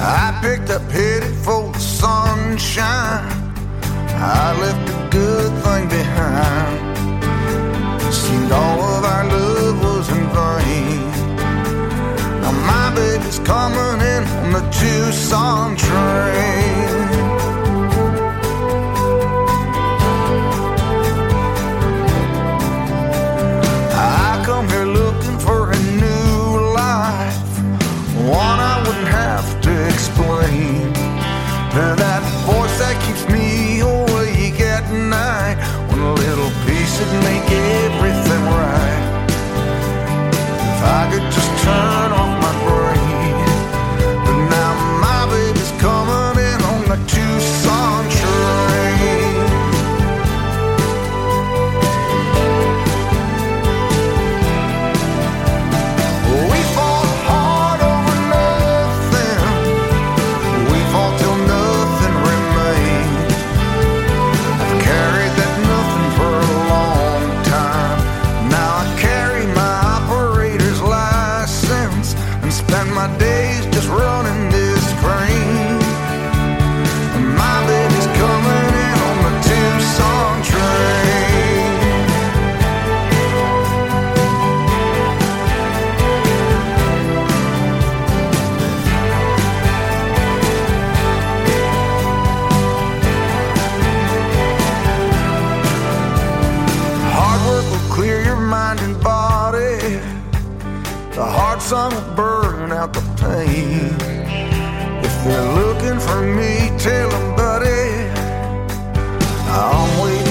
I picked up, headed for the sunshine. I left a good thing behind. Seemed all of our love was in vain. Now my baby's coming in on the Tucson train. I come here looking for a new life, one I wouldn't have to explain. That voice that keeps me awake at night, one little piece would make everything right. If I could just turn off my brain. But now my baby's coming in on the Tucson train. We fought hard over nothing. We fought till nothing remained. I've carried that nothing for a long time. Now I carry my operator's license and spend my days just running this train. And my baby's coming in on the Tucson train. Hard work will clear your mind and body. The hard sun will burn out the pain. If they're looking for me, tell them, buddy, I'm waiting.